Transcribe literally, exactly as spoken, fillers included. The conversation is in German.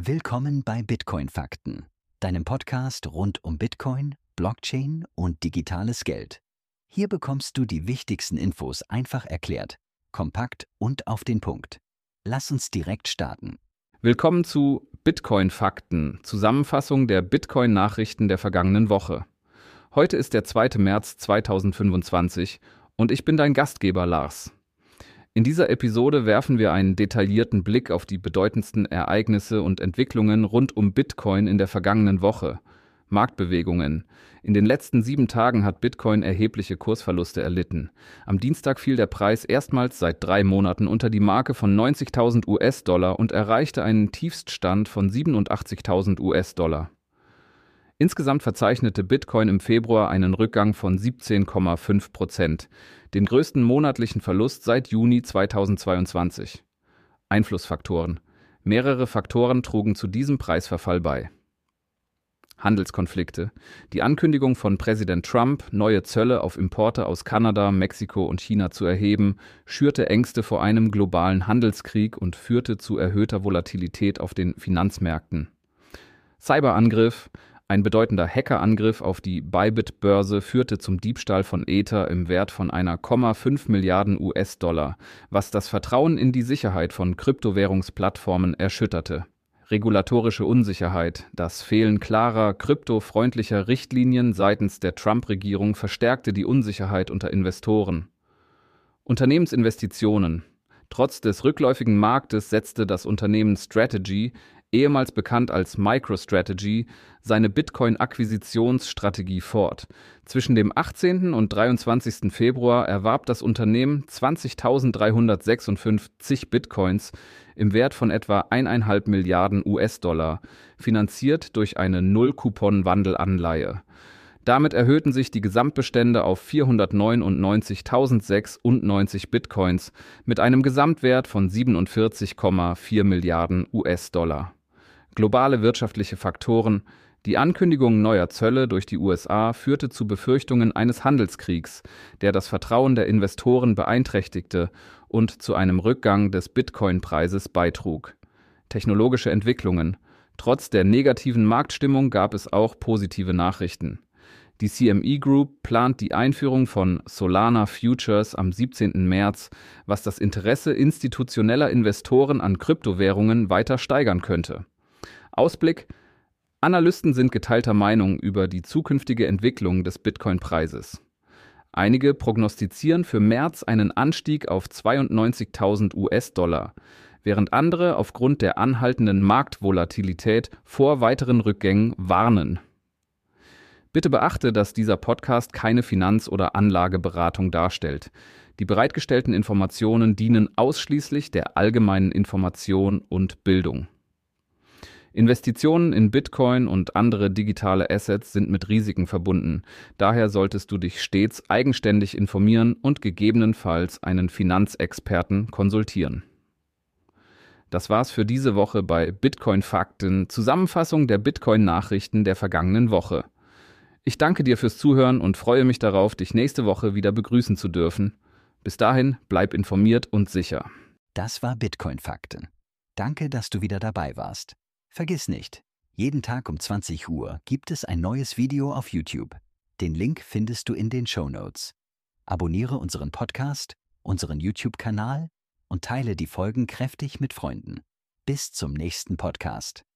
Willkommen bei Bitcoin Fakten, deinem Podcast rund um Bitcoin, Blockchain und digitales Geld. Hier bekommst du die wichtigsten Infos einfach erklärt, kompakt und auf den Punkt. Lass uns direkt starten. Willkommen zu Bitcoin Fakten, Zusammenfassung der Bitcoin-Nachrichten der vergangenen Woche. Heute ist der zweite März zweitausendfünfundzwanzig und ich bin dein Gastgeber Lars. In dieser Episode werfen wir einen detaillierten Blick auf die bedeutendsten Ereignisse und Entwicklungen rund um Bitcoin in der vergangenen Woche. Marktbewegungen. In den letzten sieben Tagen hat Bitcoin erhebliche Kursverluste erlitten. Am Dienstag fiel der Preis erstmals seit drei Monaten unter die Marke von neunzigtausend US-Dollar und erreichte einen Tiefststand von siebenundachtzigtausend US-Dollar. Insgesamt verzeichnete Bitcoin im Februar einen Rückgang von siebzehn Komma fünf Prozent, den größten monatlichen Verlust seit Juni zweitausendzweiundzwanzig. Einflussfaktoren. Mehrere Faktoren trugen zu diesem Preisverfall bei. Handelskonflikte. Die Ankündigung von Präsident Trump, neue Zölle auf Importe aus Kanada, Mexiko und China zu erheben, schürte Ängste vor einem globalen Handelskrieg und führte zu erhöhter Volatilität auf den Finanzmärkten. Cyberangriff. Ein bedeutender Hackerangriff auf die Bybit-Börse führte zum Diebstahl von Ether im Wert von einer Komma fünf Milliarden US-Dollar, was das Vertrauen in die Sicherheit von Kryptowährungsplattformen erschütterte. Regulatorische Unsicherheit. Das Fehlen klarer, kryptofreundlicher Richtlinien seitens der Trump-Regierung verstärkte die Unsicherheit unter Investoren. Unternehmensinvestitionen. Trotz des rückläufigen Marktes setzte das Unternehmen Strategy, ehemals bekannt als MicroStrategy, seine Bitcoin-Akquisitionsstrategie fort. Zwischen dem achtzehnten und dreiundzwanzigsten Februar erwarb das Unternehmen zwanzigtausenddreihundertsechsundfünfzig Bitcoins im Wert von etwa eineinhalb Milliarden US-Dollar, finanziert durch eine Null-Coupon-Wandelanleihe. Damit erhöhten sich die Gesamtbestände auf vierhundertneunundneunzigtausendsechsundneunzig Bitcoins mit einem Gesamtwert von siebenundvierzig Komma vier Milliarden US-Dollar. Globale wirtschaftliche Faktoren. Die Ankündigung neuer Zölle durch die U S A führte zu Befürchtungen eines Handelskriegs, der das Vertrauen der Investoren beeinträchtigte und zu einem Rückgang des Bitcoin-Preises beitrug. Technologische Entwicklungen. Trotz der negativen Marktstimmung gab es auch positive Nachrichten. Die C M E Group plant die Einführung von Solana Futures am siebzehnten März, was das Interesse institutioneller Investoren an Kryptowährungen weiter steigern könnte. Ausblick: Analysten sind geteilter Meinung über die zukünftige Entwicklung des Bitcoin-Preises. Einige prognostizieren für März einen Anstieg auf zweiundneunzigtausend US-Dollar, während andere aufgrund der anhaltenden Marktvolatilität vor weiteren Rückgängen warnen. Bitte beachte, dass dieser Podcast keine Finanz- oder Anlageberatung darstellt. Die bereitgestellten Informationen dienen ausschließlich der allgemeinen Information und Bildung. Investitionen in Bitcoin und andere digitale Assets sind mit Risiken verbunden. Daher solltest du dich stets eigenständig informieren und gegebenenfalls einen Finanzexperten konsultieren. Das war's für diese Woche bei Bitcoin Fakten, Zusammenfassung der Bitcoin-Nachrichten der vergangenen Woche. Ich danke dir fürs Zuhören und freue mich darauf, dich nächste Woche wieder begrüßen zu dürfen. Bis dahin, bleib informiert und sicher. Das war Bitcoin Fakten. Danke, dass du wieder dabei warst. Vergiss nicht, jeden Tag um zwanzig Uhr gibt es ein neues Video auf YouTube. Den Link findest du in den Shownotes. Abonniere unseren Podcast, unseren YouTube-Kanal und teile die Folgen kräftig mit Freunden. Bis zum nächsten Podcast.